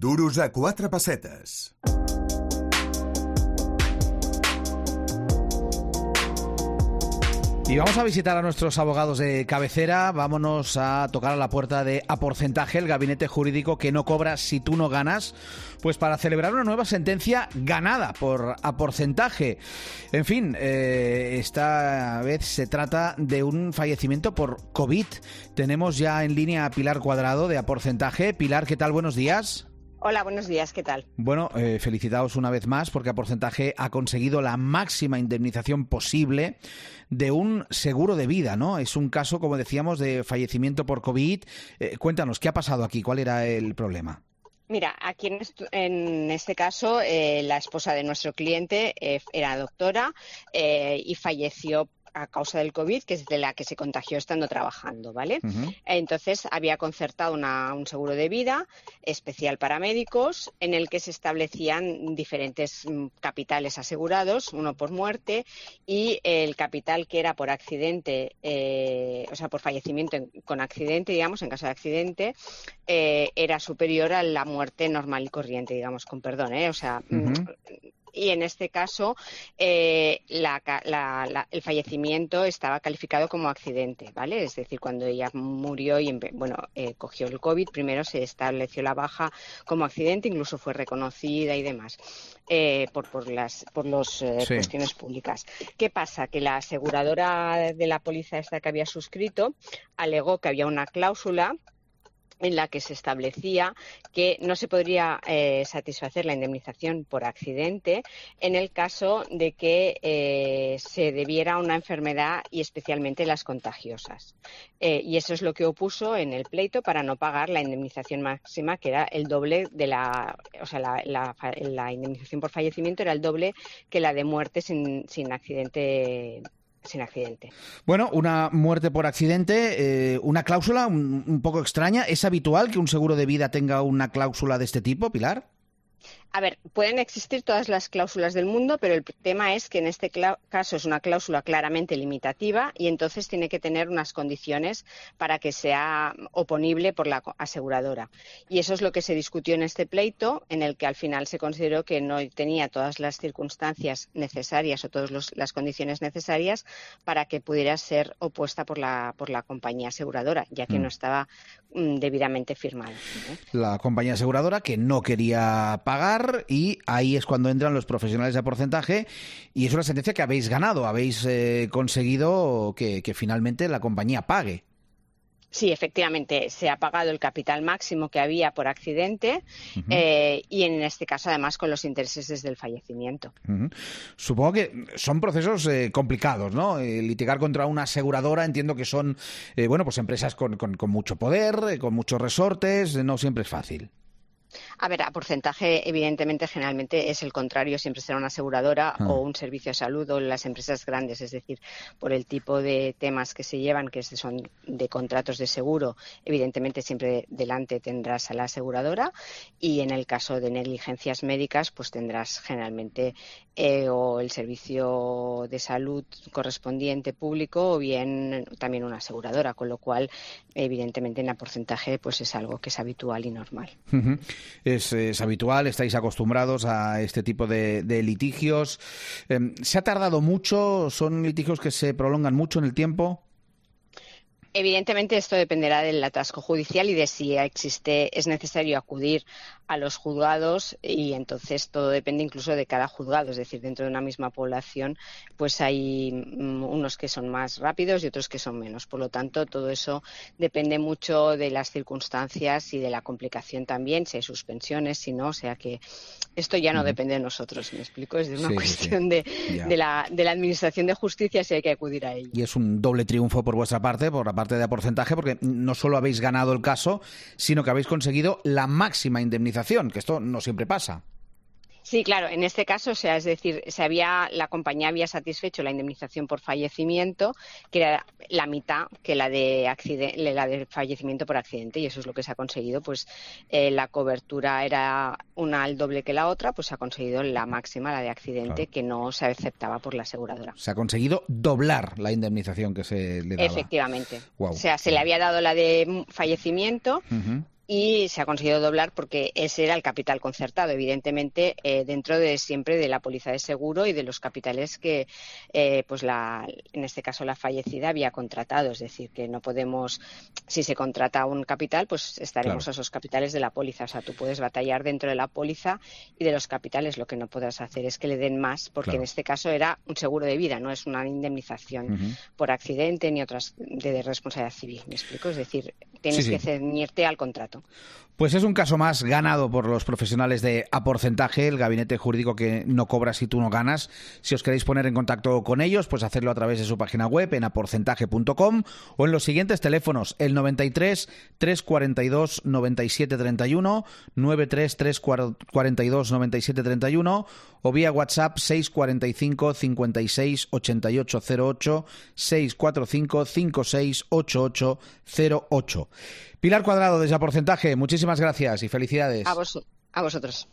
Duros a quatre pessetes. Y vamos a visitar a nuestros abogados de cabecera. Vámonos a tocar a la puerta de A Porcentaje, el gabinete jurídico que no cobra si tú no ganas, pues para celebrar una nueva sentencia ganada por A Porcentaje. En fin, esta vez se trata de un fallecimiento por COVID. Tenemos ya en línea a Pilar Cuadrado de A Porcentaje. Pilar, ¿qué tal? Buenos días. Hola, buenos días, ¿qué tal? Bueno, felicitaos una vez más porque A Porcentaje ha conseguido la máxima indemnización posible de un seguro de vida, ¿no? Es un caso, como decíamos, de fallecimiento por COVID. Cuéntanos, ¿qué ha pasado aquí? ¿Cuál era el problema? Mira, aquí en este caso la esposa de nuestro cliente era doctora y falleció a causa del COVID, que es de la que se contagió estando trabajando, ¿vale? Uh-huh. Entonces había concertado un seguro de vida especial para médicos en el que se establecían diferentes capitales asegurados, uno por muerte y el capital que era por accidente, o sea, por fallecimiento con accidente, digamos, en caso de accidente, era superior a la muerte normal y corriente, digamos, con perdón, o sea... Uh-huh. Y en este caso el fallecimiento estaba calificado como accidente, ¿vale? Es decir, cuando ella murió y cogió el COVID, primero se estableció la baja como accidente, incluso fue reconocida y demás por las cuestiones públicas. ¿Qué pasa? Que la aseguradora de la póliza esta que había suscrito alegó que había una cláusula en la que se establecía que no se podría satisfacer la indemnización por accidente en el caso de que se debiera a una enfermedad y especialmente las contagiosas. Y eso es lo que opuso en el pleito para no pagar la indemnización máxima, que era el doble de la indemnización por fallecimiento era el doble que la de muerte sin accidente. Sin accidente. Bueno, una muerte por accidente, una cláusula un poco extraña. ¿Es habitual que un seguro de vida tenga una cláusula de este tipo, Pilar? A ver, pueden existir todas las cláusulas del mundo, pero el tema es que en este caso es una cláusula claramente limitativa y entonces tiene que tener unas condiciones para que sea oponible por la aseguradora. Y eso es lo que se discutió en este pleito, en el que al final se consideró que no tenía todas las circunstancias necesarias o todas las condiciones necesarias para que pudiera ser opuesta por la compañía aseguradora, ya que no estaba debidamente firmada, ¿no? La compañía aseguradora que no quería pagar, y ahí es cuando entran los profesionales de A Porcentaje y es una sentencia que habéis ganado, habéis conseguido que finalmente la compañía pague. Sí, efectivamente, se ha pagado el capital máximo que había por accidente y en este caso además con los intereses desde el fallecimiento. Supongo que son procesos complicados, ¿no? Litigar contra una aseguradora, entiendo que son pues empresas con mucho poder, con muchos resortes, no siempre es fácil. A ver, A Porcentaje, evidentemente, generalmente es el contrario, siempre será una aseguradora o un servicio de salud o las empresas grandes, es decir, por el tipo de temas que se llevan, que son de contratos de seguro, evidentemente siempre delante tendrás a la aseguradora y en el caso de negligencias médicas, pues tendrás generalmente o el servicio de salud correspondiente público o bien también una aseguradora, con lo cual, evidentemente, en A Porcentaje pues es algo que es habitual y normal. Uh-huh. Es habitual, estáis acostumbrados a este tipo de litigios. ¿Se ha tardado mucho? ¿Son litigios que se prolongan mucho en el tiempo? Evidentemente esto dependerá del atasco judicial y de si es necesario acudir a los juzgados y entonces todo depende incluso de cada juzgado, es decir, dentro de una misma población pues hay unos que son más rápidos y otros que son menos. Por lo tanto, todo eso depende mucho de las circunstancias y de la complicación también, si hay suspensiones, si no, o sea que esto ya no depende de nosotros, ¿me explico? Es de una cuestión de la Administración de Justicia si hay que acudir a ello. Y es un doble triunfo por vuestra parte, por la parte de A Porcentaje, porque no solo habéis ganado el caso, sino que habéis conseguido la máxima indemnización, que esto no siempre pasa. Sí, claro, en este caso, o sea, es decir, la compañía había satisfecho la indemnización por fallecimiento, que era la mitad que la de fallecimiento por accidente, y eso es lo que se ha conseguido, pues la cobertura era el doble que la otra, pues se ha conseguido la máxima, la de accidente, claro, que no se aceptaba por la aseguradora. Se ha conseguido doblar la indemnización que se le daba. Efectivamente. Wow. O sea, se le había dado la de fallecimiento, y se ha conseguido doblar porque ese era el capital concertado, evidentemente dentro de siempre de la póliza de seguro y de los capitales que en este caso la fallecida había contratado. Es decir, que no podemos, si se contrata un capital, pues estaremos a esos capitales de la póliza. O sea, tú puedes batallar dentro de la póliza y de los capitales. Lo que no podrás hacer es que le den más, porque en este caso era un seguro de vida, no es una indemnización por accidente ni otras de responsabilidad civil. ¿Me explico? Es decir, tienes que ceñirte al contrato. Pues es un caso más ganado por los profesionales de A Porcentaje, el gabinete jurídico que no cobra si tú no ganas. Si os queréis poner en contacto con ellos, pues hacerlo a través de su página web en aporcentaje.com o en los siguientes teléfonos: el 93 342 97 31, 93 342 97 31 o vía WhatsApp 645 56 88 08, 645 56 88 08. Pilar Cuadrado, desde A Porcentaje, muchísimas gracias y felicidades. A vosotros.